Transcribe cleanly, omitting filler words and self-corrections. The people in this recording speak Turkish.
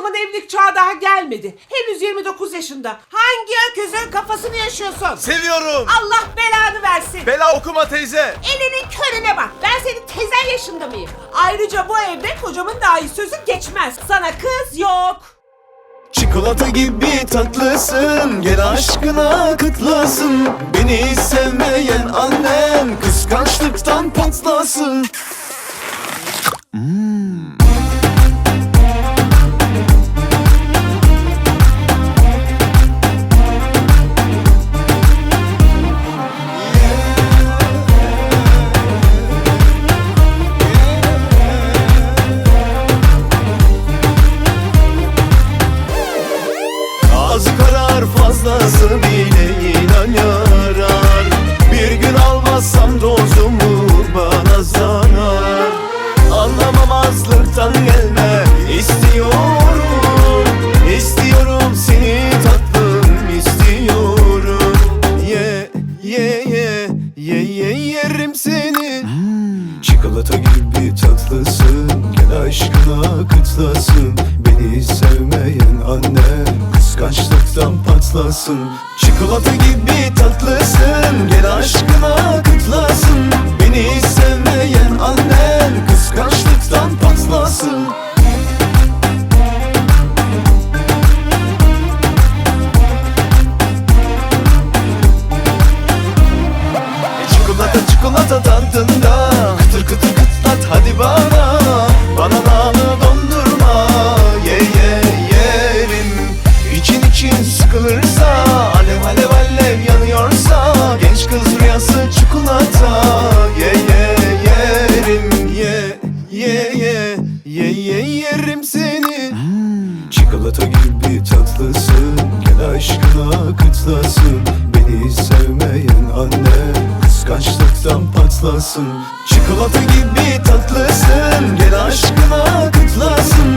kızımın evlilik çağı daha gelmedi. Henüz 29 yaşında. Hangi öküzün kafasını yaşıyorsun? Seviyorum. Allah belanı versin. Bela okuma teyze. Elinin körüne bak. Ben senin tezen yaşında mıyım? Ayrıca bu evde kocamın dahi sözü geçmez. Sana kız yok. Çikolata gibi tatlısın, gel aşkına kıtlasın. Beni sevmeyen annem kıskançlıktan patlasın. Az karar fazlası bile inan yarar. Bir gün almazsam dozumu bana zarar. Anlamamazlıktan gelme istiyorum. İstiyorum seni tatlım istiyorum. Yerim seni. Çikolata gibi tatlısın, gel aşkına kıtlasın. Beni sevmeyen annem kıskançlıktan patlasın. Çikolata gibi tatlısın, gel aşkına kıtlasın. Beni sevmeyen annem kıskançlıktan patlasın. Çikolata tadında, kıtır kıtır kıtlat hadi bana. Banananı dondurma, yerim. İçin sıkılırsa, alev alev alev yanıyorsa, genç kız rüyası çikolata. Yerim seni. Çikolata gibi tatlısın, gel aşkına kıtlasın. Beni sevmeyen annem kıskançlıktan patlasın. Çikolata gibi tatlısın, gel aşkına kıtlasın.